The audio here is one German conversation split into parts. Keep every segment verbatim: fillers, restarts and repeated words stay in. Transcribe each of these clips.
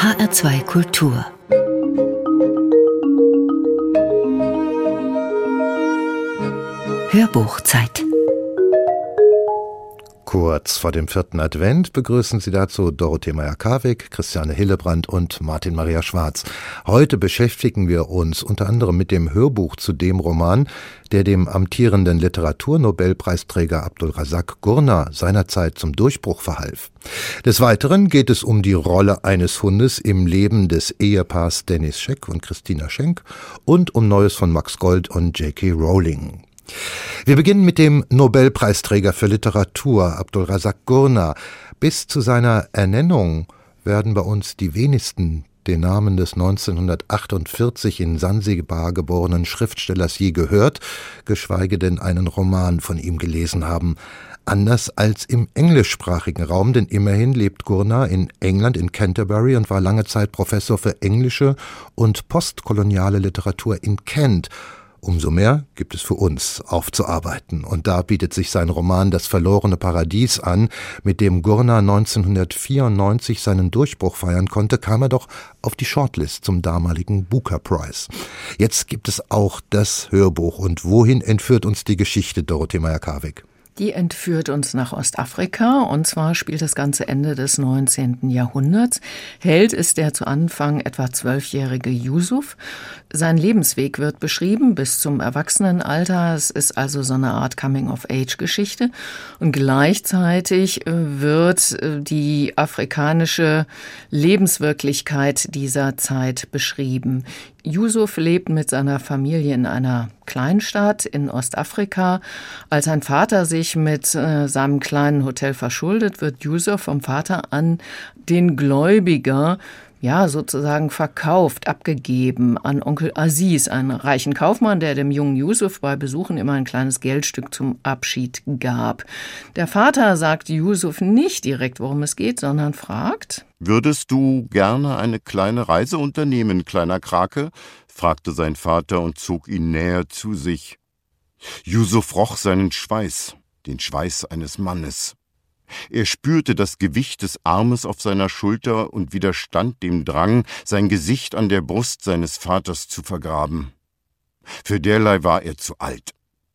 H R zwei Kultur. Hörbuchzeit. Kurz vor dem vierten Advent begrüßen Sie dazu Dorothee Meyer-Karwig, Christiane Hillebrand und Martin Maria Schwarz. Heute beschäftigen wir uns unter anderem mit dem Hörbuch zu dem Roman, der dem amtierenden Literaturnobelpreisträger Abdulrazak Gurna seinerzeit zum Durchbruch verhalf. Des Weiteren geht es um die Rolle eines Hundes im Leben des Ehepaars Dennis Scheck und Christina Schenk und um Neues von Max Gold und J K Rowling. Wir beginnen mit dem Nobelpreisträger für Literatur, Abdulrazak Gurna. Bis zu seiner Ernennung werden bei uns die wenigsten den Namen des neunzehnhundertachtundvierzig in Sansibar geborenen Schriftstellers je gehört, geschweige denn einen Roman von ihm gelesen haben. Anders als im englischsprachigen Raum, denn immerhin lebt Gurna in England, in Canterbury, und war lange Zeit Professor für englische und postkoloniale Literatur in Kent. Umso mehr gibt es für uns aufzuarbeiten. Und da bietet sich sein Roman »Das verlorene Paradies« an, mit dem Gurna neunzehnhundertvierundneunzig seinen Durchbruch feiern konnte, kam er doch auf die Shortlist zum damaligen Booker Prize. Jetzt gibt es auch das Hörbuch. Und wohin entführt uns die Geschichte, Dorothee Meyer-Karwig? Die entführt uns nach Ostafrika, und zwar spielt das ganze Ende des neunzehnten Jahrhunderts. Held ist der zu Anfang etwa zwölfjährige Yusuf. Sein Lebensweg wird beschrieben bis zum Erwachsenenalter. Es ist also so eine Art Coming-of-Age-Geschichte. Und gleichzeitig wird die afrikanische Lebenswirklichkeit dieser Zeit beschrieben. Yusuf lebt mit seiner Familie in einer Kleinstadt in Ostafrika. Als sein Vater sich mit äh, seinem kleinen Hotel verschuldet, wird Yusuf vom Vater an den Gläubiger, ja, sozusagen verkauft, abgegeben an Onkel Aziz, einen reichen Kaufmann, der dem jungen Yusuf bei Besuchen immer ein kleines Geldstück zum Abschied gab. Der Vater sagt Yusuf nicht direkt, worum es geht, sondern fragt: »Würdest du gerne eine kleine Reise unternehmen, kleiner Krake?« fragte sein Vater und zog ihn näher zu sich. Yusuf roch seinen Schweiß, den Schweiß eines Mannes. Er spürte das Gewicht des Armes auf seiner Schulter und widerstand dem Drang, sein Gesicht an der Brust seines Vaters zu vergraben. Für derlei war er zu alt.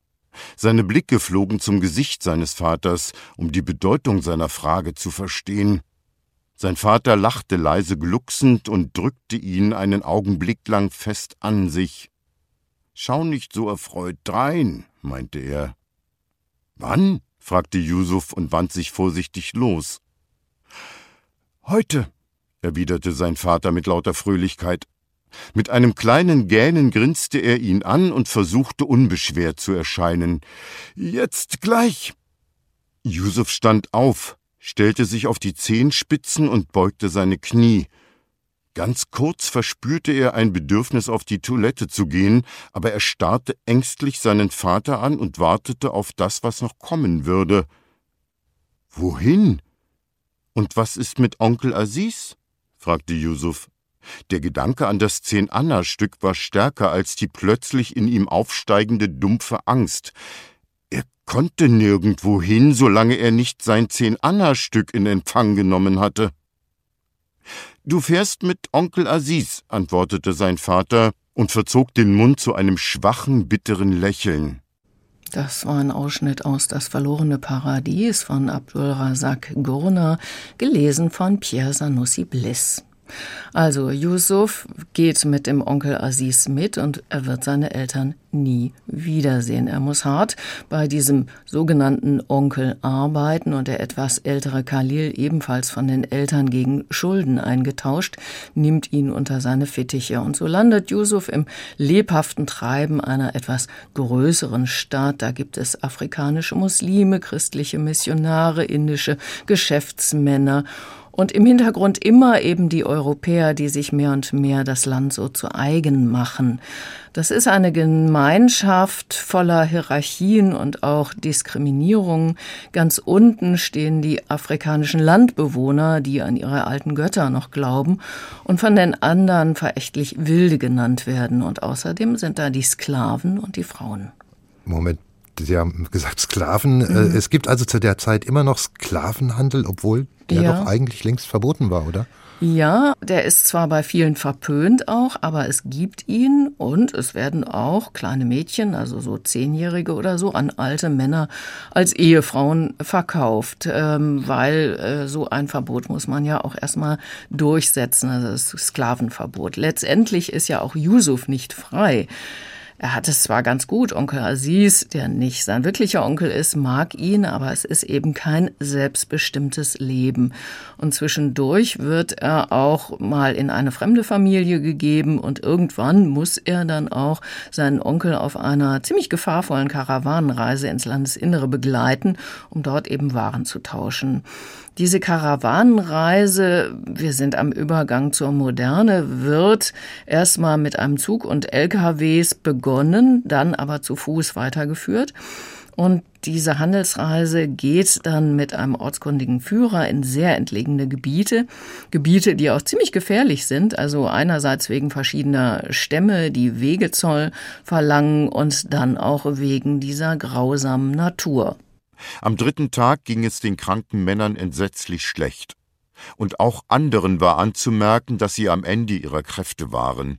Seine Blicke flogen zum Gesicht seines Vaters, um die Bedeutung seiner Frage zu verstehen. Sein Vater lachte leise glucksend und drückte ihn einen Augenblick lang fest an sich. »Schau nicht so erfreut drein«, meinte er. »Wann?« fragte Yusuf und wand sich vorsichtig los. »Heute«, erwiderte sein Vater mit lauter Fröhlichkeit. Mit einem kleinen Gähnen grinste er ihn an und versuchte unbeschwert zu erscheinen. »Jetzt gleich!« Yusuf stand auf, stellte sich auf die Zehenspitzen und beugte seine Knie. Ganz kurz verspürte er ein Bedürfnis, auf die Toilette zu gehen, aber er starrte ängstlich seinen Vater an und wartete auf das, was noch kommen würde. »Wohin? Und was ist mit Onkel Aziz?« fragte Yusuf. Der Gedanke an das Zehn-Anna-Stück war stärker als die plötzlich in ihm aufsteigende dumpfe Angst. Er konnte nirgendwo hin, solange er nicht sein Zehn-Anna-Stück in Empfang genommen hatte. »Du fährst mit Onkel Aziz«, antwortete sein Vater und verzog den Mund zu einem schwachen, bitteren Lächeln. Das war ein Ausschnitt aus »Das verlorene Paradies« von Abdulrazak Gurna, gelesen von Pierre Sanussi Bliss. Also Yusuf geht mit dem Onkel Aziz mit und er wird seine Eltern nie wiedersehen. Er muss hart bei diesem sogenannten Onkel arbeiten und der etwas ältere Khalil, ebenfalls von den Eltern gegen Schulden eingetauscht, nimmt ihn unter seine Fittiche. Und so landet Yusuf im lebhaften Treiben einer etwas größeren Stadt. Da gibt es afrikanische Muslime, christliche Missionare, indische Geschäftsmänner. Und im Hintergrund immer eben die Europäer, die sich mehr und mehr das Land so zu eigen machen. Das ist eine Gemeinschaft voller Hierarchien und auch Diskriminierung. Ganz unten stehen die afrikanischen Landbewohner, die an ihre alten Götter noch glauben und von den anderen verächtlich Wilde genannt werden. Und außerdem sind da die Sklaven und die Frauen. Moment, Sie haben gesagt Sklaven. Mhm. Es gibt also zu der Zeit immer noch Sklavenhandel, obwohl der ja. doch eigentlich längst verboten war, oder? Ja, der ist zwar bei vielen verpönt auch, aber es gibt ihn und es werden auch kleine Mädchen, also so Zehnjährige oder so, an alte Männer als Ehefrauen verkauft, ähm, weil äh, so ein Verbot muss man ja auch erstmal durchsetzen, also das Sklavenverbot. Letztendlich ist ja auch Yusuf nicht frei. Er hat es zwar ganz gut, Onkel Aziz, der nicht sein wirklicher Onkel ist, mag ihn, aber es ist eben kein selbstbestimmtes Leben. Und zwischendurch wird er auch mal in eine fremde Familie gegeben und irgendwann muss er dann auch seinen Onkel auf einer ziemlich gefahrvollen Karawanenreise ins Landesinnere begleiten, um dort eben Waren zu tauschen. Diese Karawanenreise, wir sind am Übergang zur Moderne, wird erstmal mit einem Zug und L K Ws begonnen, dann aber zu Fuß weitergeführt. Und diese Handelsreise geht dann mit einem ortskundigen Führer in sehr entlegene Gebiete. Gebiete, die auch ziemlich gefährlich sind, also einerseits wegen verschiedener Stämme, die Wegezoll verlangen und dann auch wegen dieser grausamen Natur. Am dritten Tag ging es den kranken Männern entsetzlich schlecht. Und auch anderen war anzumerken, dass sie am Ende ihrer Kräfte waren.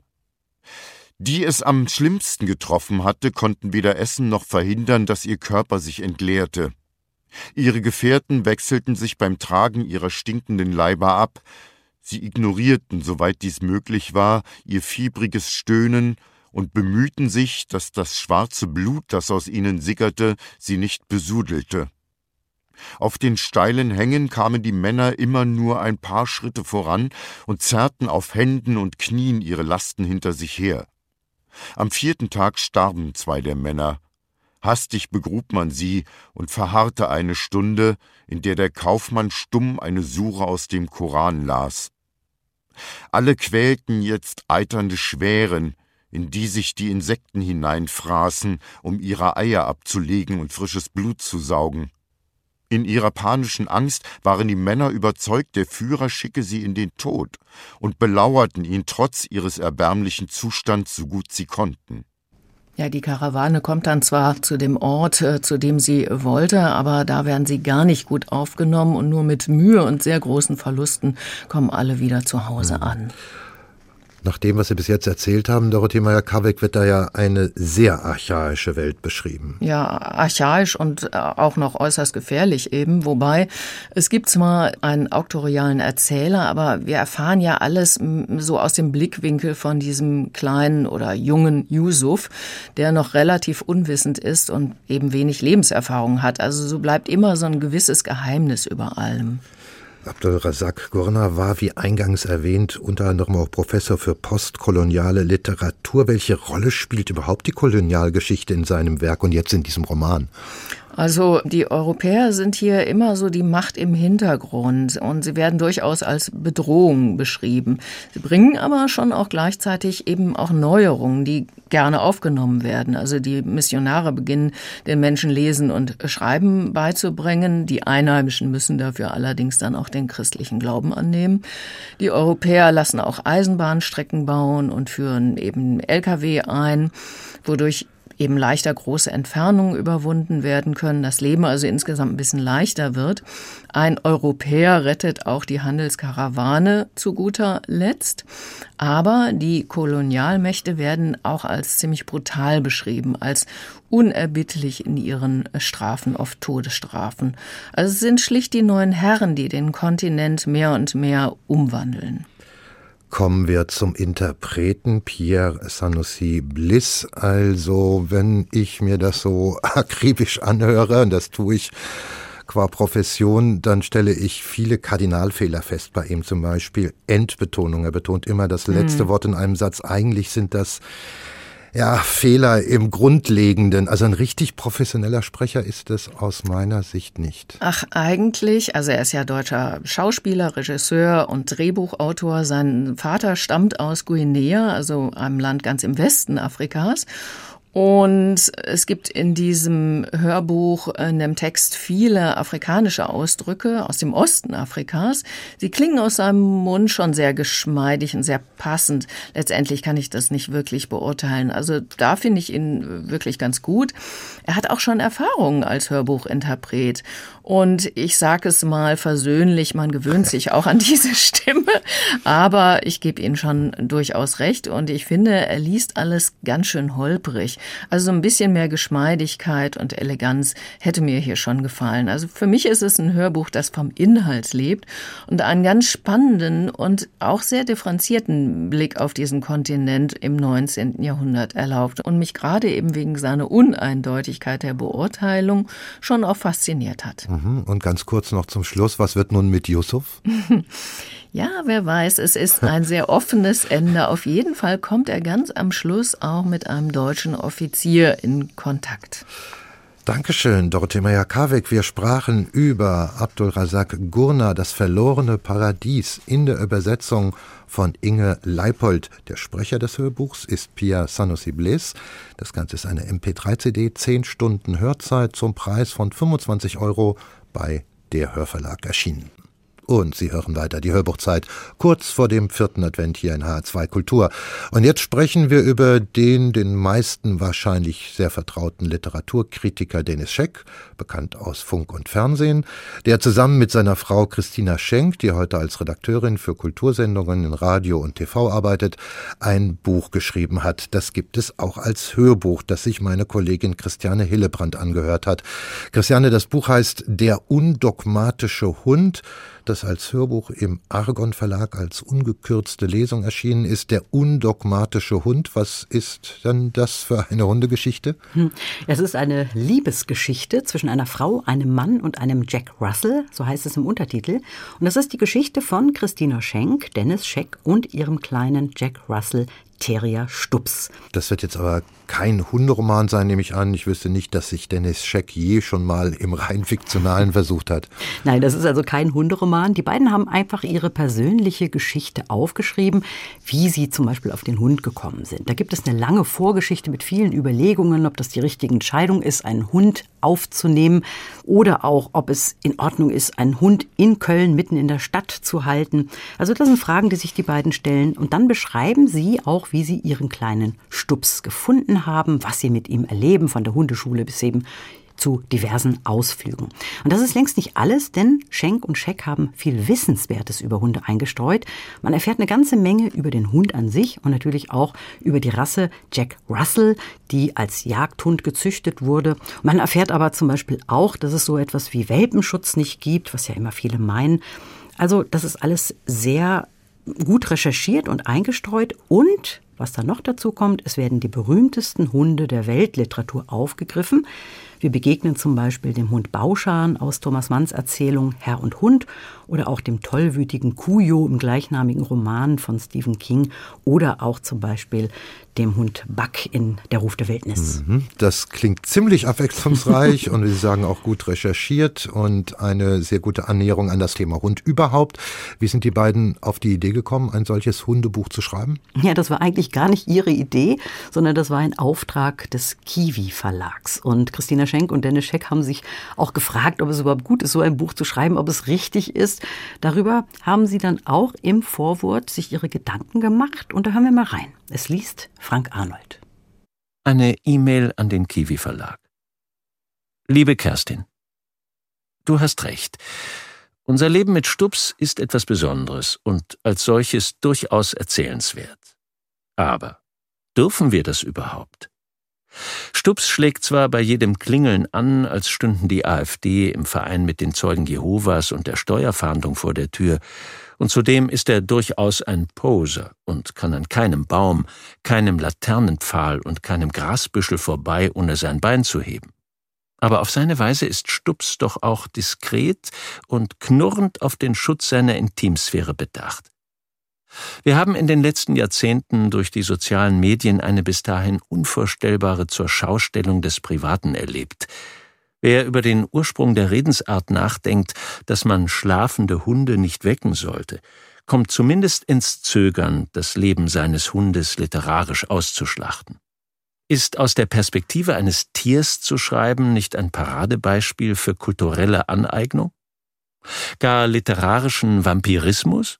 Die es am schlimmsten getroffen hatte, konnten weder essen noch verhindern, dass ihr Körper sich entleerte. Ihre Gefährten wechselten sich beim Tragen ihrer stinkenden Leiber ab. Sie ignorierten, soweit dies möglich war, ihr fiebriges Stöhnen und bemühten sich, dass das schwarze Blut, das aus ihnen sickerte, sie nicht besudelte. Auf den steilen Hängen kamen die Männer immer nur ein paar Schritte voran und zerrten auf Händen und Knien ihre Lasten hinter sich her. Am vierten Tag starben zwei der Männer. Hastig begrub man sie und verharrte eine Stunde, in der der Kaufmann stumm eine Sure aus dem Koran las. Alle quälten jetzt eiternde Schwären, in die sich die Insekten hineinfraßen, um ihre Eier abzulegen und frisches Blut zu saugen. In ihrer panischen Angst waren die Männer überzeugt, der Führer schicke sie in den Tod und belauerten ihn trotz ihres erbärmlichen Zustands so gut sie konnten. Ja, die Karawane kommt dann zwar zu dem Ort, zu dem sie wollte, aber da werden sie gar nicht gut aufgenommen und nur mit Mühe und sehr großen Verlusten kommen alle wieder zu Hause an. Nach dem, was Sie bis jetzt erzählt haben, Dorothee Meyer-Cavek, wird da ja eine sehr archaische Welt beschrieben. Ja, archaisch und auch noch äußerst gefährlich eben. Wobei, es gibt zwar einen auktorialen Erzähler, aber wir erfahren ja alles so aus dem Blickwinkel von diesem kleinen oder jungen Yusuf, der noch relativ unwissend ist und eben wenig Lebenserfahrung hat. Also so bleibt immer so ein gewisses Geheimnis über allem. Abdul Razak Gurna war, wie eingangs erwähnt, unter anderem auch Professor für postkoloniale Literatur. Welche Rolle spielt überhaupt die Kolonialgeschichte in seinem Werk und jetzt in diesem Roman? Also die Europäer sind hier immer so die Macht im Hintergrund und sie werden durchaus als Bedrohung beschrieben. Sie bringen aber schon auch gleichzeitig eben auch Neuerungen, die gerne aufgenommen werden. Also die Missionare beginnen, den Menschen Lesen und Schreiben beizubringen. Die Einheimischen müssen dafür allerdings dann auch den christlichen Glauben annehmen. Die Europäer lassen auch Eisenbahnstrecken bauen und führen eben L K W ein, wodurch eben leichter große Entfernungen überwunden werden können, das Leben also insgesamt ein bisschen leichter wird. Ein Europäer rettet auch die Handelskarawane zu guter Letzt, aber die Kolonialmächte werden auch als ziemlich brutal beschrieben, als unerbittlich in ihren Strafen, oft Todesstrafen. Also es sind schlicht die neuen Herren, die den Kontinent mehr und mehr umwandeln. Kommen wir zum Interpreten Pierre Sanusi Bliss. Also, wenn ich mir das so akribisch anhöre, und das tue ich qua Profession, dann stelle ich viele Kardinalfehler fest bei ihm. Zum Beispiel Endbetonung. Er betont immer das letzte mhm. Wort in einem Satz. Eigentlich sind das ja Fehler im Grundlegenden. Also ein richtig professioneller Sprecher ist es aus meiner Sicht nicht. Ach, eigentlich, also er ist ja deutscher Schauspieler, Regisseur und Drehbuchautor. Sein Vater stammt aus Guinea, also einem Land ganz im Westen Afrikas. Und es gibt in diesem Hörbuch, in dem Text, viele afrikanische Ausdrücke aus dem Osten Afrikas. Sie klingen aus seinem Mund schon sehr geschmeidig und sehr passend. Letztendlich kann ich das nicht wirklich beurteilen. Also da finde ich ihn wirklich ganz gut. Er hat auch schon Erfahrungen als Hörbuchinterpret. Und ich sage es mal versöhnlich, man gewöhnt sich auch an diese Stimme. Aber ich gebe Ihnen schon durchaus recht. Und ich finde, er liest alles ganz schön holprig. Also ein bisschen mehr Geschmeidigkeit und Eleganz hätte mir hier schon gefallen. Also für mich ist es ein Hörbuch, das vom Inhalt lebt und einen ganz spannenden und auch sehr differenzierten Blick auf diesen Kontinent im neunzehnten Jahrhundert erlaubt und mich gerade eben wegen seiner Uneindeutigkeit der Beurteilung schon auch fasziniert hat. Und ganz kurz noch zum Schluss, was wird nun mit Yusuf? Ja, wer weiß, es ist ein sehr offenes Ende. Auf jeden Fall kommt er ganz am Schluss auch mit einem deutschen Offizier in Kontakt. Dankeschön, Dorothee Meyer-Karweg. Wir sprachen über Abdulrazak Gurna, das verlorene Paradies, in der Übersetzung von Inge Leipold. Der Sprecher des Hörbuchs ist Pierre Sanusi Bliss. Das Ganze ist eine M P drei C D, zehn Stunden Hörzeit zum Preis von fünfundzwanzig Euro bei der Hörverlag erschienen. Und Sie hören weiter die Hörbuchzeit, kurz vor dem vierten Advent hier in H R zwei Kultur. Und jetzt sprechen wir über den den meisten wahrscheinlich sehr vertrauten Literaturkritiker Denis Scheck, bekannt aus Funk und Fernsehen, der zusammen mit seiner Frau Christina Schenk, die heute als Redakteurin für Kultursendungen in Radio und T V arbeitet, ein Buch geschrieben hat. Das gibt es auch als Hörbuch, das sich meine Kollegin Christiane Hillebrand angehört hat. Christiane, das Buch heißt Der undogmatische Hund, das als Hörbuch im Argon Verlag als ungekürzte Lesung erschienen ist. Der undogmatische Hund, was ist denn das für eine Hundegeschichte? Es ist eine Liebesgeschichte zwischen einer Frau, einem Mann und einem Jack Russell, so heißt es im Untertitel. Und das ist die Geschichte von Christina Schenk, Denis Scheck und ihrem kleinen Jack Russell Terrier Stups. Das wird jetzt aber kein Hunderoman sein, nehme ich an. Ich wüsste nicht, dass sich Denis Scheck je schon mal im rein Fiktionalen versucht hat. Nein, das ist also kein Hunderoman. Die beiden haben einfach ihre persönliche Geschichte aufgeschrieben, wie sie zum Beispiel auf den Hund gekommen sind. Da gibt es eine lange Vorgeschichte mit vielen Überlegungen, ob das die richtige Entscheidung ist, einen Hund aufzunehmen oder auch, ob es in Ordnung ist, einen Hund in Köln mitten in der Stadt zu halten. Also das sind Fragen, die sich die beiden stellen. Und dann beschreiben sie auch, wie sie ihren kleinen Stups gefunden haben, was sie mit ihm erleben, von der Hundeschule bis eben zu diversen Ausflügen. Und das ist längst nicht alles, denn Schenk und Scheck haben viel Wissenswertes über Hunde eingestreut. Man erfährt eine ganze Menge über den Hund an sich und natürlich auch über die Rasse Jack Russell, die als Jagdhund gezüchtet wurde. Man erfährt aber zum Beispiel auch, dass es so etwas wie Welpenschutz nicht gibt, was ja immer viele meinen. Also das ist alles sehr gut recherchiert und eingestreut und was dann noch dazu kommt, es werden die berühmtesten Hunde der Weltliteratur aufgegriffen. Wir begegnen zum Beispiel dem Hund Bauschan aus Thomas Manns Erzählung Herr und Hund oder auch dem tollwütigen Kujo im gleichnamigen Roman von Stephen King oder auch zum Beispiel dem Hund Buck in Der Ruf der Wildnis. Das klingt ziemlich abwechslungsreich und wie Sie sagen auch gut recherchiert und eine sehr gute Annäherung an das Thema Hund überhaupt. Wie sind die beiden auf die Idee gekommen, ein solches Hundebuch zu schreiben? Ja, das war eigentlich gar nicht ihre Idee, sondern das war ein Auftrag des Kiwi Verlags. Und Christina Schenk und Denis Scheck haben sich auch gefragt, ob es überhaupt gut ist, so ein Buch zu schreiben, ob es richtig ist. Darüber haben sie dann auch im Vorwort sich ihre Gedanken gemacht und da hören wir mal rein. Es liest Frank Arnold. Eine E-Mail an den Kiwi Verlag. Liebe Kerstin, du hast recht. Unser Leben mit Stups ist etwas Besonderes und als solches durchaus erzählenswert. Aber dürfen wir das überhaupt? Stups schlägt zwar bei jedem Klingeln an, als stünden die AfD im Verein mit den Zeugen Jehovas und der Steuerfahndung vor der Tür, und zudem ist er durchaus ein Poser und kann an keinem Baum, keinem Laternenpfahl und keinem Grasbüschel vorbei, ohne sein Bein zu heben. Aber auf seine Weise ist Stups doch auch diskret und knurrend auf den Schutz seiner Intimsphäre bedacht. Wir haben in den letzten Jahrzehnten durch die sozialen Medien eine bis dahin unvorstellbare Zurschaustellung des Privaten erlebt. Wer über den Ursprung der Redensart nachdenkt, dass man schlafende Hunde nicht wecken sollte, kommt zumindest ins Zögern, das Leben seines Hundes literarisch auszuschlachten. Ist aus der Perspektive eines Tiers zu schreiben nicht ein Paradebeispiel für kulturelle Aneignung? Gar literarischen Vampirismus?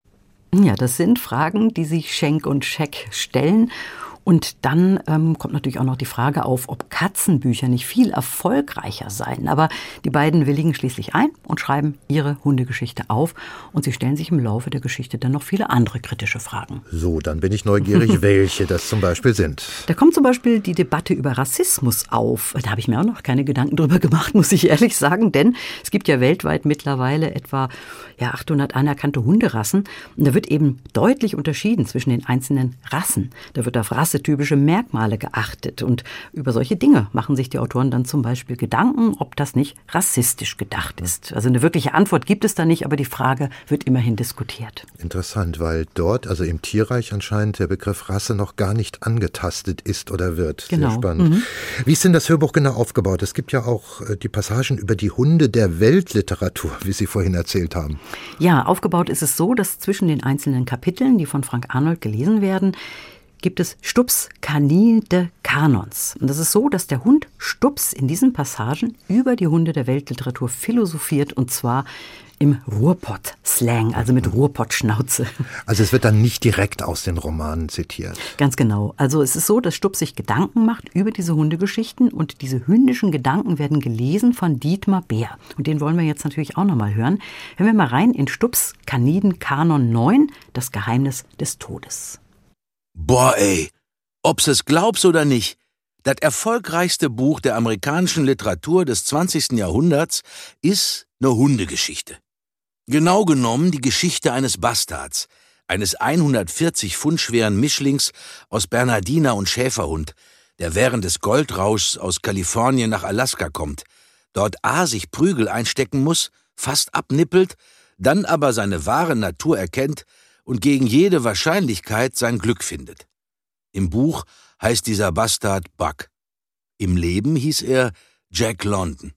Ja, das sind Fragen, die sich Schenk und Scheck stellen. Und dann ähm, kommt natürlich auch noch die Frage auf, ob Katzenbücher nicht viel erfolgreicher seien. Aber die beiden willigen schließlich ein und schreiben ihre Hundegeschichte auf. Und sie stellen sich im Laufe der Geschichte dann noch viele andere kritische Fragen. So, dann bin ich neugierig, welche das zum Beispiel sind. Da kommt zum Beispiel die Debatte über Rassismus auf. Da habe ich mir auch noch keine Gedanken drüber gemacht, muss ich ehrlich sagen. Denn es gibt ja weltweit mittlerweile etwa ja, achthundert anerkannte Hunderassen. Und da wird eben deutlich unterschieden zwischen den einzelnen Rassen. Da wird auf Rasse typische Merkmale geachtet. Und über solche Dinge machen sich die Autoren dann zum Beispiel Gedanken, ob das nicht rassistisch gedacht ist. Also eine wirkliche Antwort gibt es da nicht, aber die Frage wird immerhin diskutiert. Interessant, weil dort, also im Tierreich anscheinend der Begriff Rasse noch gar nicht angetastet ist oder wird. Genau. Sehr spannend. Mhm. Wie ist denn das Hörbuch genau aufgebaut? Es gibt ja auch die Passagen über die Hunde der Weltliteratur, wie Sie vorhin erzählt haben. Ja, aufgebaut ist es so, dass zwischen den einzelnen Kapiteln, die von Frank Arnold gelesen werden, gibt es Stubs Kanide Kanons. Und das ist so, dass der Hund Stubbs in diesen Passagen über die Hunde der Weltliteratur philosophiert, und zwar im Ruhrpott-Slang, also mit Ruhrpott-Schnauze. Also es wird dann nicht direkt aus den Romanen zitiert. Ganz genau. Also es ist so, dass Stubbs sich Gedanken macht über diese Hundegeschichten, und diese hündischen Gedanken werden gelesen von Dietmar Bär. Und den wollen wir jetzt natürlich auch nochmal hören. Hören wir mal rein in Stubbs Kaniden Kanon neun, das Geheimnis des Todes. Boah, ey, ob's es glaubst oder nicht, das erfolgreichste Buch der amerikanischen Literatur des zwanzigsten Jahrhunderts ist eine Hundegeschichte. Genau genommen die Geschichte eines Bastards, eines hundertvierzig Pfund schweren Mischlings aus Bernardiner und Schäferhund, der während des Goldrauschs aus Kalifornien nach Alaska kommt, dort a sich Prügel einstecken muss, fast abnippelt, dann aber seine wahre Natur erkennt und gegen jede Wahrscheinlichkeit sein Glück findet. Im Buch heißt dieser Bastard Buck. Im Leben hieß er Jack London.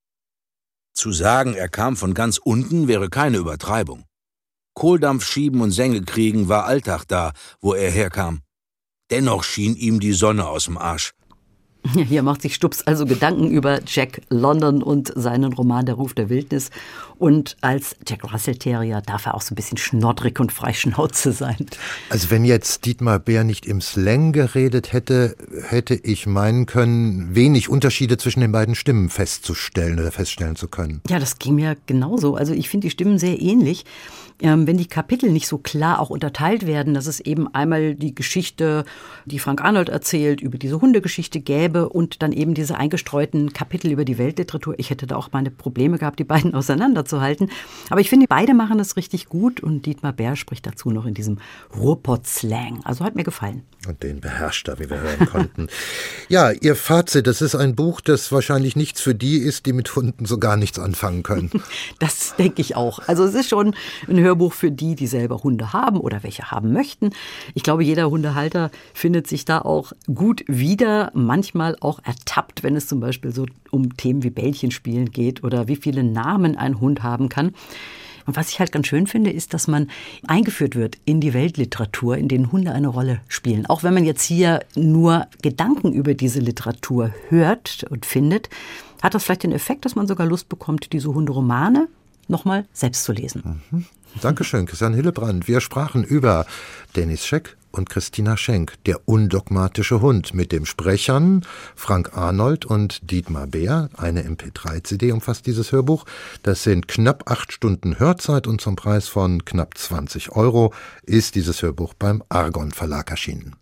Zu sagen, er kam von ganz unten, wäre keine Übertreibung. Kohldampf schieben und Sänge kriegen war Alltag da, wo er herkam. Dennoch schien ihm die Sonne aus dem Arsch. Hier macht sich Stubbs also Gedanken über Jack London und seinen Roman Der Ruf der Wildnis. Und als Jack Russell Terrier darf er auch so ein bisschen schnoddrig und freischnauze sein. Also wenn jetzt Dietmar Bär nicht im Slang geredet hätte, hätte ich meinen können, wenig Unterschiede zwischen den beiden Stimmen festzustellen oder feststellen zu können. Ja, das ging mir genauso. Also ich finde die Stimmen sehr ähnlich. Ähm, wenn die Kapitel nicht so klar auch unterteilt werden, dass es eben einmal die Geschichte, die Frank Arnold erzählt, über diese Hundegeschichte gäbe und dann eben diese eingestreuten Kapitel über die Weltliteratur. Ich hätte da auch meine Probleme gehabt, die beiden auseinanderzuhalten. Aber ich finde, beide machen das richtig gut, und Dietmar Bär spricht dazu noch in diesem Ruhrpott-Slang. Also hat mir gefallen. Und den beherrscht er, wie wir hören konnten. Ja, Ihr Fazit, das ist ein Buch, das wahrscheinlich nichts für die ist, die mit Hunden so gar nichts anfangen können. Das denke ich auch. Also es ist schon ein Hörbuch für die, die selber Hunde haben oder welche haben möchten. Ich glaube, jeder Hundehalter findet sich da auch gut wieder, manchmal auch ertappt, wenn es zum Beispiel so um Themen wie Bällchenspielen geht oder wie viele Namen ein Hund haben kann. Und was ich halt ganz schön finde, ist, dass man eingeführt wird in die Weltliteratur, in denen Hunde eine Rolle spielen. Auch wenn man jetzt hier nur Gedanken über diese Literatur hört und findet, hat das vielleicht den Effekt, dass man sogar Lust bekommt, diese Hunderomane nochmal selbst zu lesen. Mhm. Dankeschön, Christiane Hillebrand. Wir sprachen über Dennis Scheck und Christina Schenk, Der undogmatische Hund, mit den Sprechern Frank Arnold und Dietmar Bär. Eine M P drei C D umfasst dieses Hörbuch. Das sind knapp acht Stunden Hörzeit, und zum Preis von knapp zwanzig Euro ist dieses Hörbuch beim Argon Verlag erschienen.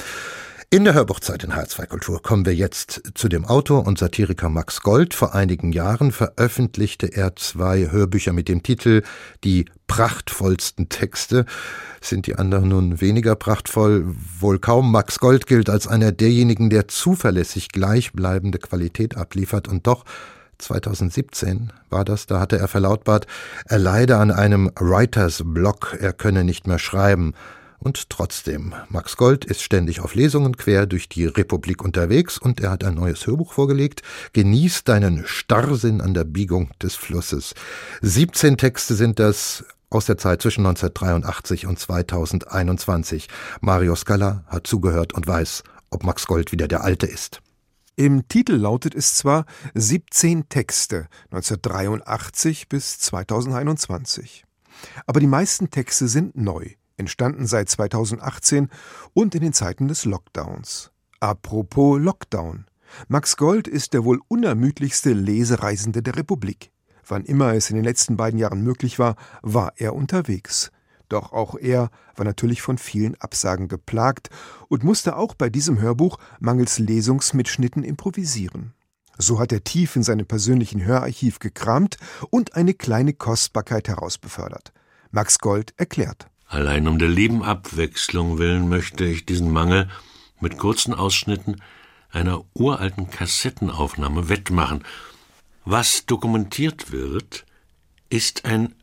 In der Hörbuchzeit in H R zwei Kultur kommen wir jetzt zu dem Autor und Satiriker Max Gold. Vor einigen Jahren veröffentlichte er zwei Hörbücher mit dem Titel Die prachtvollsten Texte. Sind die anderen nun weniger prachtvoll? Wohl kaum. Max Gold gilt als einer derjenigen, der zuverlässig gleichbleibende Qualität abliefert, und doch zweitausendsiebzehn war das, da hatte er verlautbart, er leide an einem Writers Block, er könne nicht mehr schreiben. Und trotzdem, Max Gold ist ständig auf Lesungen quer durch die Republik unterwegs, und er hat ein neues Hörbuch vorgelegt. Genieß deinen Starrsinn an der Biegung des Flusses. siebzehn Texte sind das aus der Zeit zwischen neunzehnhundertdreiundachtzig und zweitausendeinundzwanzig. Mario Scala hat zugehört und weiß, ob Max Gold wieder der Alte ist. Im Titel lautet es zwar siebzehn Texte, neunzehnhundertdreiundachtzig bis zweitausendeinundzwanzig. Aber die meisten Texte sind neu, entstanden seit zweitausendachtzehn und in den Zeiten des Lockdowns. Apropos Lockdown. Max Gold ist der wohl unermüdlichste Lesereisende der Republik. Wann immer es in den letzten beiden Jahren möglich war, war er unterwegs. Doch auch er war natürlich von vielen Absagen geplagt und musste auch bei diesem Hörbuch mangels Lesungsmitschnitten improvisieren. So hat er tief in seinem persönlichen Hörarchiv gekramt und eine kleine Kostbarkeit herausbefördert. Max Gold erklärt: Allein um der lieben Abwechslung willen möchte ich diesen Mangel mit kurzen Ausschnitten einer uralten Kassettenaufnahme wettmachen. Was dokumentiert wird, ist ein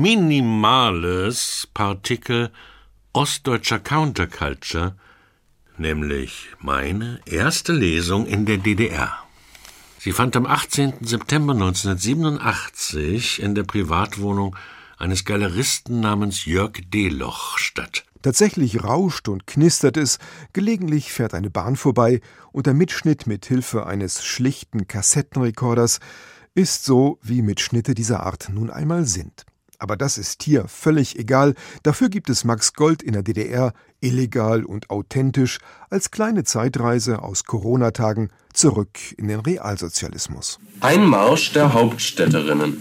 minimales Partikel ostdeutscher Counterculture, nämlich meine erste Lesung in der D D R. Sie fand am achtzehnten September neunzehnhundertsiebenundachtzig in der Privatwohnung eines Galeristen namens Jörg Deloch statt. Tatsächlich rauscht und knistert es, gelegentlich fährt eine Bahn vorbei und der Mitschnitt mit Hilfe eines schlichten Kassettenrekorders ist so, wie Mitschnitte dieser Art nun einmal sind. Aber das ist hier völlig egal, dafür gibt es Max Gold in der D D R illegal und authentisch als kleine Zeitreise aus Corona-Tagen zurück in den Realsozialismus. Ein Marsch der Hauptstädterinnen.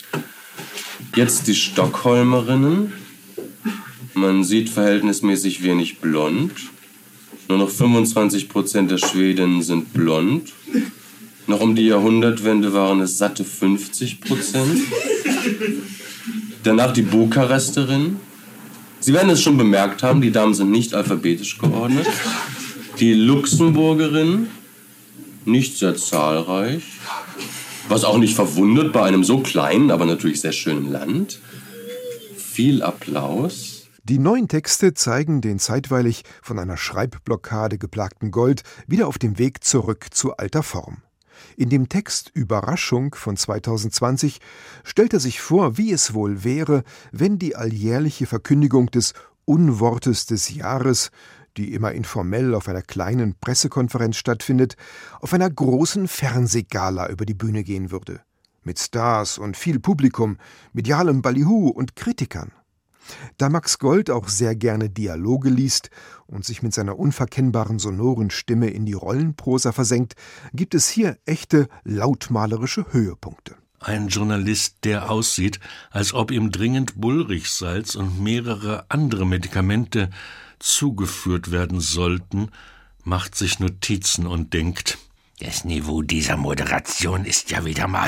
Jetzt die Stockholmerinnen. Man sieht verhältnismäßig wenig blond. Nur noch fünfundzwanzig Prozent der Schwedinnen sind blond. Noch um die Jahrhundertwende waren es satte fünfzig Prozent. Danach die Bukaresterinnen. Sie werden es schon bemerkt haben, die Damen sind nicht alphabetisch geordnet. Die Luxemburgerinnen, nicht sehr zahlreich. Was auch nicht verwundert bei einem so kleinen, aber natürlich sehr schönen Land. Viel Applaus. Die neuen Texte zeigen den zeitweilig von einer Schreibblockade geplagten Gold wieder auf dem Weg zurück zu alter Form. In dem Text Überraschung von zweitausendzwanzig stellt er sich vor, wie es wohl wäre, wenn die alljährliche Verkündigung des Unwortes des Jahres, die immer informell auf einer kleinen Pressekonferenz stattfindet, auf einer großen Fernsehgala über die Bühne gehen würde. Mit Stars und viel Publikum, medialem Ballyhoo und Kritikern. Da Max Gold auch sehr gerne Dialoge liest und sich mit seiner unverkennbaren sonoren Stimme in die Rollenprosa versenkt, gibt es hier echte lautmalerische Höhepunkte. Ein Journalist, der aussieht, als ob ihm dringend Bullrichsalz und mehrere andere Medikamente zugeführt werden sollten, macht sich Notizen und denkt: Das Niveau dieser Moderation ist ja wieder mal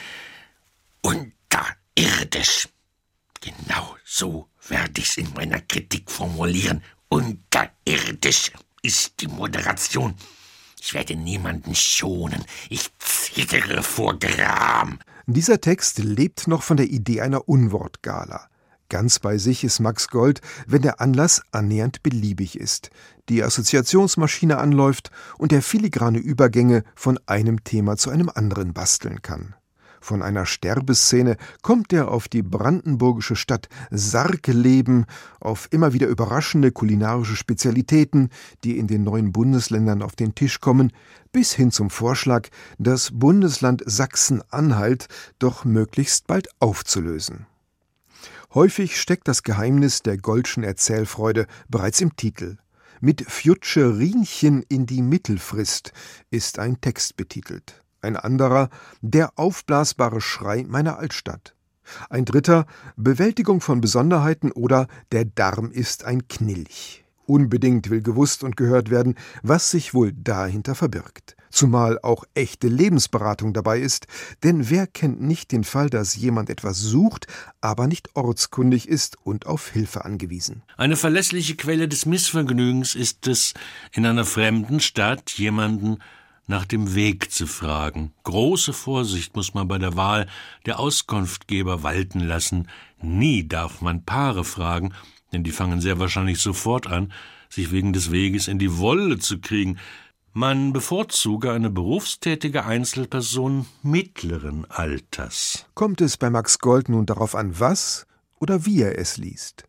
unterirdisch. Genau so werde ich es in meiner Kritik formulieren. Unterirdisch ist die Moderation. Ich werde niemanden schonen. Ich zittere vor Gram. Dieser Text lebt noch von der Idee einer Unwortgala. Ganz bei sich ist Max Gold, wenn der Anlass annähernd beliebig ist, die Assoziationsmaschine anläuft und er filigrane Übergänge von einem Thema zu einem anderen basteln kann. Von einer Sterbeszene kommt er auf die brandenburgische Stadt Sargleben, auf immer wieder überraschende kulinarische Spezialitäten, die in den neuen Bundesländern auf den Tisch kommen, bis hin zum Vorschlag, das Bundesland Sachsen-Anhalt doch möglichst bald aufzulösen. Häufig steckt das Geheimnis der Goldschen Erzählfreude bereits im Titel. Mit Fjutscherinchen in die Mittelfrist ist ein Text betitelt. Ein anderer, der aufblasbare Schrei meiner Altstadt. Ein dritter, Bewältigung von Besonderheiten oder der Darm ist ein Knilch. Unbedingt will gewusst und gehört werden, was sich wohl dahinter verbirgt. Zumal auch echte Lebensberatung dabei ist, denn wer kennt nicht den Fall, dass jemand etwas sucht, aber nicht ortskundig ist und auf Hilfe angewiesen. Eine verlässliche Quelle des Missvergnügens ist es, in einer fremden Stadt jemanden nach dem Weg zu fragen. Große Vorsicht muss man bei der Wahl der Auskunftgeber walten lassen. Nie darf man Paare fragen, denn die fangen sehr wahrscheinlich sofort an, sich wegen des Weges in die Wolle zu kriegen. Man bevorzuge eine berufstätige Einzelperson mittleren Alters. Kommt es bei Max Gold nun darauf an, was oder wie er es liest?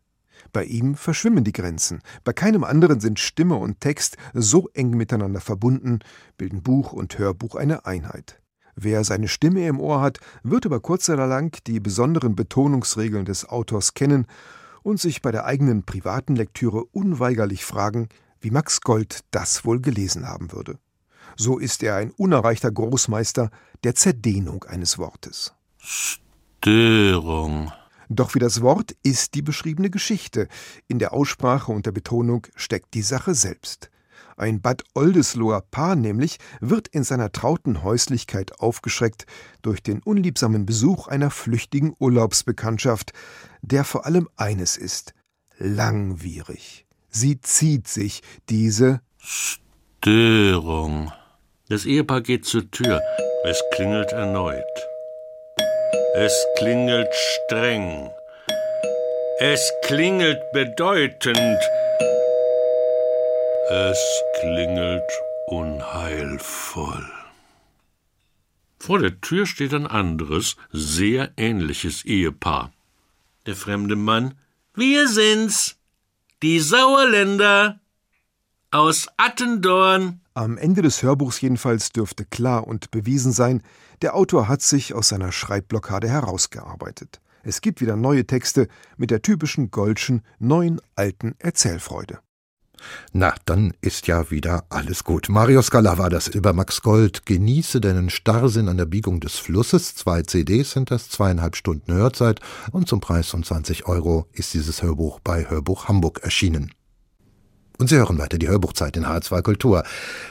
Bei ihm verschwimmen die Grenzen. Bei keinem anderen sind Stimme und Text so eng miteinander verbunden, bilden Buch und Hörbuch eine Einheit. Wer seine Stimme im Ohr hat, wird über kurz oder lang die besonderen Betonungsregeln des Autors kennen und sich bei der eigenen privaten Lektüre unweigerlich fragen, wie Max Gold das wohl gelesen haben würde. So ist er ein unerreichter Großmeister der Zerdehnung eines Wortes. Störung. Doch wie das Wort ist die beschriebene Geschichte. In der Aussprache und der Betonung steckt die Sache selbst. Ein Bad Oldesloher Paar nämlich wird in seiner trauten Häuslichkeit aufgeschreckt durch den unliebsamen Besuch einer flüchtigen Urlaubsbekanntschaft, der vor allem eines ist: langwierig. Sie zieht sich, diese Störung. Das Ehepaar geht zur Tür. Es klingelt erneut. Es klingelt streng. Es klingelt bedeutend. Es klingelt unheilvoll. Vor der Tür steht ein anderes, sehr ähnliches Ehepaar. Der fremde Mann: Wir sind's, die Sauerländer aus Attendorn. Am Ende des Hörbuchs jedenfalls dürfte klar und bewiesen sein, der Autor hat sich aus seiner Schreibblockade herausgearbeitet. Es gibt wieder neue Texte mit der typischen Goldschen neuen alten Erzählfreude. Na, dann ist ja wieder alles gut. Mario Scala war das über Max Gold. Genieße deinen Starrsinn an der Biegung des Flusses. Zwei C Ds sind das, zweieinhalb Stunden Hörzeit. Und zum Preis von zwanzig Euro ist dieses Hörbuch bei Hörbuch Hamburg erschienen. Und Sie hören weiter die Hörbuchzeit in H R zwei Kultur.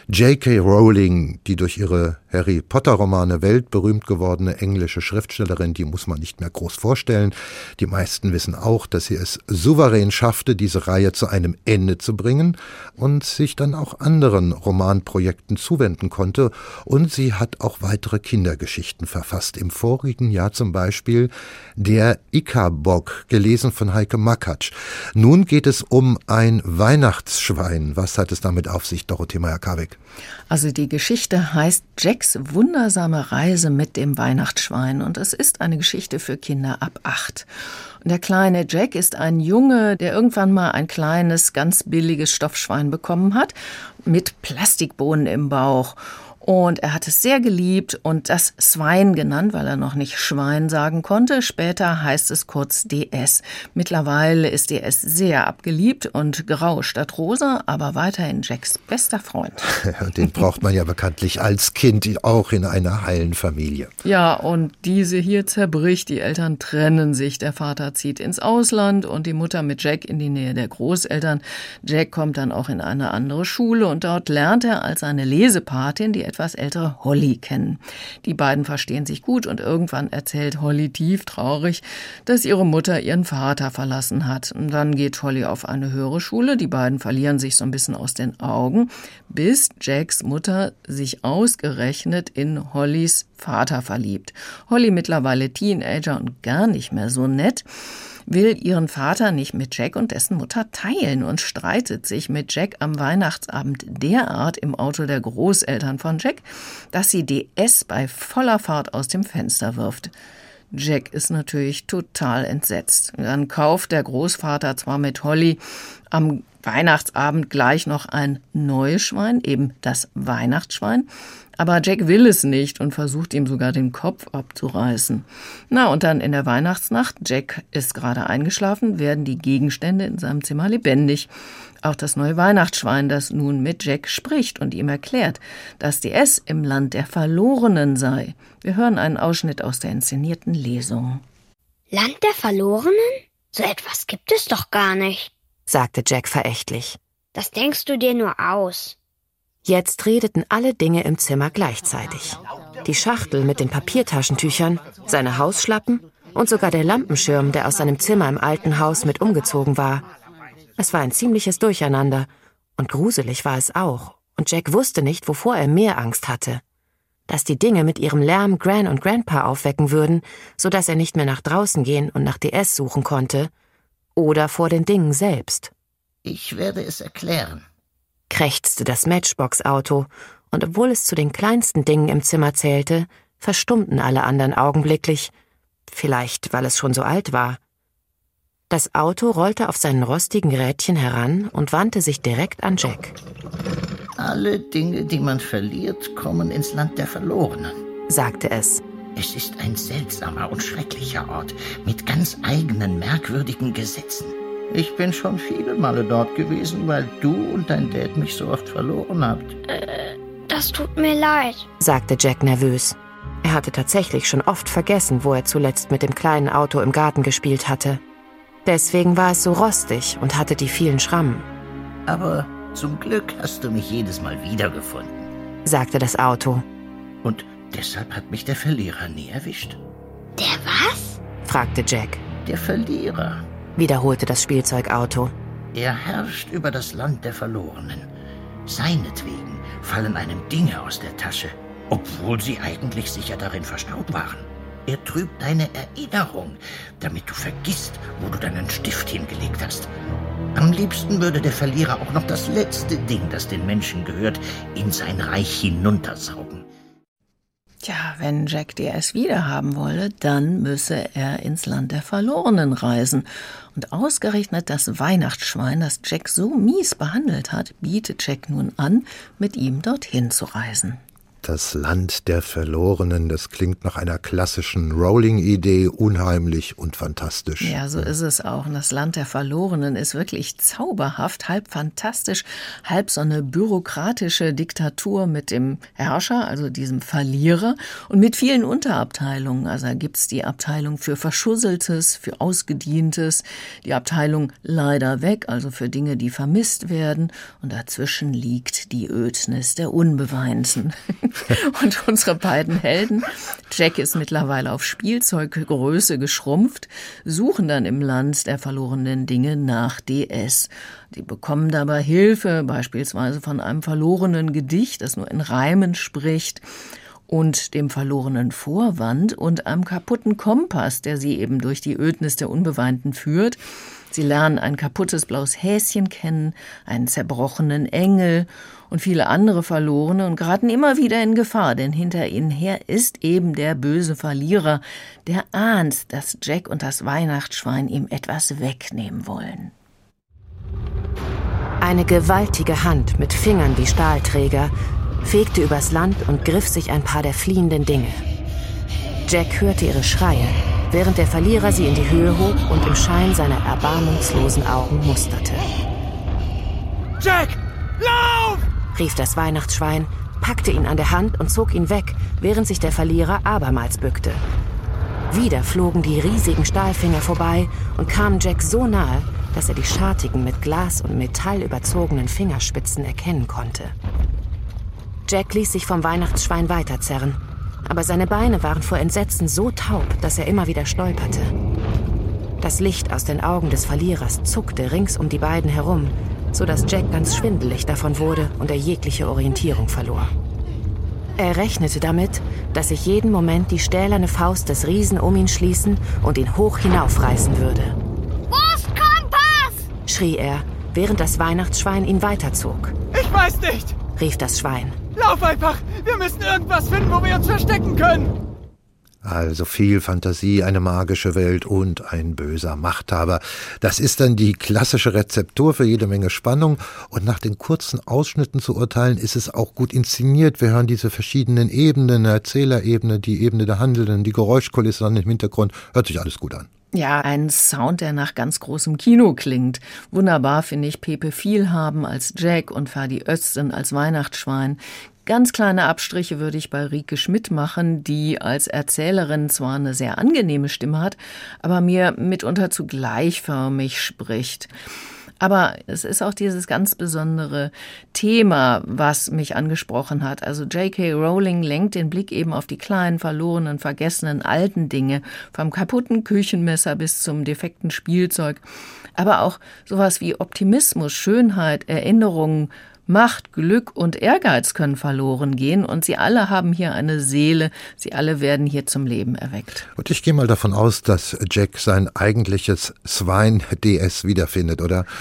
J K Rowling, die durch ihre Harry-Potter-Romane weltberühmt gewordene englische Schriftstellerin, die muss man nicht mehr groß vorstellen. Die meisten wissen auch, dass sie es souverän schaffte, diese Reihe zu einem Ende zu bringen und sich dann auch anderen Romanprojekten zuwenden konnte. Und sie hat auch weitere Kindergeschichten verfasst. Im vorigen Jahr zum Beispiel Der Ikabock, gelesen von Heike Makatsch. Nun geht es um ein Weihnachtsschwein. Was hat es damit auf sich, Dorothee Meyer-Karweg? Also die Geschichte heißt Jacks wundersame Reise mit dem Weihnachtsschwein und es ist eine Geschichte für Kinder ab acht. Und der kleine Jack ist ein Junge, der irgendwann mal ein kleines, ganz billiges Stoffschwein bekommen hat, mit Plastikbohnen im Bauch. Und er hat es sehr geliebt und das Swine genannt, weil er noch nicht Schwein sagen konnte. Später heißt es kurz D S. Mittlerweile ist D S sehr abgeliebt und grau statt rosa, aber weiterhin Jacks bester Freund. Den braucht man ja bekanntlich als Kind auch in einer heilen Familie. Ja, und diese hier zerbricht. Die Eltern trennen sich. Der Vater zieht ins Ausland und die Mutter mit Jack in die Nähe der Großeltern. Jack kommt dann auch in eine andere Schule und dort lernt er als seine Lesepatin die etwas ältere Holly kennen. Die beiden verstehen sich gut und irgendwann erzählt Holly tief traurig, dass ihre Mutter ihren Vater verlassen hat. Und dann geht Holly auf eine höhere Schule, die beiden verlieren sich so ein bisschen aus den Augen, bis Jacks Mutter sich ausgerechnet in Hollys Vater verliebt. Holly, mittlerweile Teenager und gar nicht mehr so nett, will ihren Vater nicht mit Jack und dessen Mutter teilen und streitet sich mit Jack am Weihnachtsabend derart im Auto der Großeltern von Jack, dass sie D S bei voller Fahrt aus dem Fenster wirft. Jack ist natürlich total entsetzt. Dann kauft der Großvater zwar mit Holly am Weihnachtsabend gleich noch ein neues Schwein, eben das Weihnachtsschwein, aber Jack will es nicht und versucht ihm sogar den Kopf abzureißen. Na, und dann in der Weihnachtsnacht, Jack ist gerade eingeschlafen, werden die Gegenstände in seinem Zimmer lebendig. Auch das neue Weihnachtsschwein, das nun mit Jack spricht und ihm erklärt, dass D S im Land der Verlorenen sei. Wir hören einen Ausschnitt aus der inszenierten Lesung. Land der Verlorenen? So etwas gibt es doch gar nicht, sagte Jack verächtlich. Das denkst du dir nur aus. Jetzt redeten alle Dinge im Zimmer gleichzeitig. Die Schachtel mit den Papiertaschentüchern, seine Hausschlappen und sogar der Lampenschirm, der aus seinem Zimmer im alten Haus mit umgezogen war. Es war ein ziemliches Durcheinander und gruselig war es auch. Und Jack wusste nicht, wovor er mehr Angst hatte. Dass die Dinge mit ihrem Lärm Gran und Grandpa aufwecken würden, sodass er nicht mehr nach draußen gehen und nach D S suchen konnte, oder vor den Dingen selbst. Ich werde es erklären, krächzte das Matchbox-Auto, und obwohl es zu den kleinsten Dingen im Zimmer zählte, verstummten alle anderen augenblicklich, vielleicht weil es schon so alt war. Das Auto rollte auf seinen rostigen Rädchen heran und wandte sich direkt an Jack. Alle Dinge, die man verliert, kommen ins Land der Verlorenen, sagte es. Es ist ein seltsamer und schrecklicher Ort mit ganz eigenen, merkwürdigen Gesetzen. Ich bin schon viele Male dort gewesen, weil du und dein Dad mich so oft verloren habt. Äh, das tut mir leid, sagte Jack nervös. Er hatte tatsächlich schon oft vergessen, wo er zuletzt mit dem kleinen Auto im Garten gespielt hatte. Deswegen war es so rostig und hatte die vielen Schrammen. Aber zum Glück hast du mich jedes Mal wiedergefunden, sagte das Auto. Und deshalb hat mich der Verlierer nie erwischt. Der was? fragte Jack. Der Verlierer, wiederholte das Spielzeugauto. Er herrscht über das Land der Verlorenen. Seinetwegen fallen einem Dinge aus der Tasche, obwohl sie eigentlich sicher darin verstaut waren. Er trübt deine Erinnerung, damit du vergisst, wo du deinen Stift hingelegt hast. Am liebsten würde der Verlierer auch noch das letzte Ding, das den Menschen gehört, in sein Reich hinuntersaugen. Tja, wenn Jack D S wiederhaben wolle, dann müsse er ins Land der Verlorenen reisen. Und ausgerechnet das Weihnachtsschwein, das Jack so mies behandelt hat, bietet Jack nun an, mit ihm dorthin zu reisen. Das Land der Verlorenen, das klingt nach einer klassischen Rowling-Idee, unheimlich und fantastisch. Ja, so ist es auch. Und das Land der Verlorenen ist wirklich zauberhaft, halb fantastisch, halb so eine bürokratische Diktatur mit dem Herrscher, also diesem Verlierer, und mit vielen Unterabteilungen. Also da gibt's die Abteilung für Verschusseltes, für Ausgedientes, die Abteilung leider weg, also für Dinge, die vermisst werden. Und dazwischen liegt die Ödnis der Unbeweinten. Und unsere beiden Helden, Jack ist mittlerweile auf Spielzeuggröße geschrumpft, suchen dann im Land der verlorenen Dinge nach D S. Die bekommen dabei Hilfe, beispielsweise von einem verlorenen Gedicht, das nur in Reimen spricht, und dem verlorenen Vorwand und einem kaputten Kompass, der sie eben durch die Ödnis der Unbeweinten führt. Sie lernen ein kaputtes blaues Häschen kennen, einen zerbrochenen Engel und viele andere Verlorene und geraten immer wieder in Gefahr, denn hinter ihnen her ist eben der böse Verlierer, der ahnt, dass Jack und das Weihnachtsschwein ihm etwas wegnehmen wollen. Eine gewaltige Hand mit Fingern wie Stahlträger fegte übers Land und griff sich ein paar der fliehenden Dinge. Jack hörte ihre Schreie, während der Verlierer sie in die Höhe hob und im Schein seiner erbarmungslosen Augen musterte. »Jack, lauf!« rief das Weihnachtsschwein, packte ihn an der Hand und zog ihn weg, während sich der Verlierer abermals bückte. Wieder flogen die riesigen Stahlfinger vorbei und kamen Jack so nahe, dass er die schartigen, mit Glas und Metall überzogenen Fingerspitzen erkennen konnte. Jack ließ sich vom Weihnachtsschwein weiterzerren, aber seine Beine waren vor Entsetzen so taub, dass er immer wieder stolperte. Das Licht aus den Augen des Verlierers zuckte rings um die beiden herum, sodass Jack ganz schwindelig davon wurde und er jegliche Orientierung verlor. Er rechnete damit, dass sich jeden Moment die stählerne Faust des Riesen um ihn schließen und ihn hoch hinaufreißen würde. »Wo ist Kompass?« schrie er, während das Weihnachtsschwein ihn weiterzog. »Ich weiß nicht«, rief das Schwein. »Lauf einfach! Wir müssen irgendwas finden, wo wir uns verstecken können!« Also viel Fantasie, eine magische Welt und ein böser Machthaber. Das ist dann die klassische Rezeptur für jede Menge Spannung. Und nach den kurzen Ausschnitten zu urteilen, ist es auch gut inszeniert. Wir hören diese verschiedenen Ebenen, eine Erzählerebene, die Ebene der Handelnden, die Geräuschkulisse dann im Hintergrund. Hört sich alles gut an. Ja, ein Sound, der nach ganz großem Kino klingt. Wunderbar finde ich Pepe Vielhaben als Jack und Ferdi Özden als Weihnachtsschwein. Ganz kleine Abstriche würde ich bei Rike Schmidt machen, die als Erzählerin zwar eine sehr angenehme Stimme hat, aber mir mitunter zu gleichförmig spricht. Aber es ist auch dieses ganz besondere Thema, was mich angesprochen hat. Also J K Rowling lenkt den Blick eben auf die kleinen, verlorenen, vergessenen alten Dinge, vom kaputten Küchenmesser bis zum defekten Spielzeug. Aber auch sowas wie Optimismus, Schönheit, Erinnerungen, Macht, Glück und Ehrgeiz können verloren gehen und sie alle haben hier eine Seele, sie alle werden hier zum Leben erweckt. Und ich gehe mal davon aus, dass Jack sein eigentliches Schwein D S wiederfindet, oder?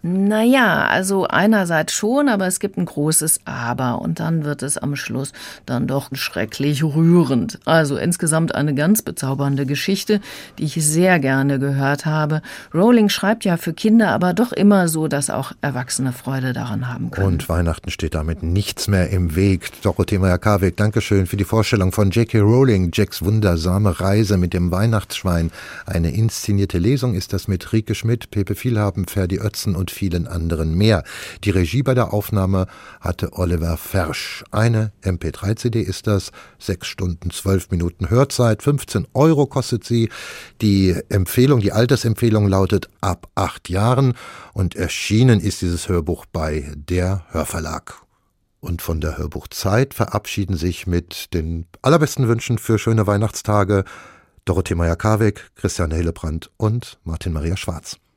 Naja, also einerseits schon, aber es gibt ein großes Aber und dann wird es am Schluss dann doch schrecklich rührend. Also insgesamt eine ganz bezaubernde Geschichte, die ich sehr gerne gehört habe. Rowling schreibt ja für Kinder, aber doch immer so, dass auch Erwachsene Freude daran haben können. Und Weihnachten steht damit nichts mehr im Weg. Dorothee Meyer-Karweg, Dankeschön für die Vorstellung von J K. Rowling, Jacks wundersame Reise mit dem Weihnachtsschwein. Eine inszenierte Lesung ist das mit Rike Schmidt, Pepe Vielhaben, Ferdi Oetzen und vielen anderen mehr. Die Regie bei der Aufnahme hatte Oliver Fersch. Eine M P drei C D ist das, sechs Stunden, zwölf Minuten Hörzeit, fünfzehn Euro kostet sie. Die Empfehlung, die Altersempfehlung lautet ab acht Jahren und erschienen ist dieses Hörbuch bei der Hörverlag. Und von der Hörbuchzeit verabschieden sich mit den allerbesten Wünschen für schöne Weihnachtstage Dorothee Meyer-Karweg, Christiane Hillebrand und Martin Maria Schwarz.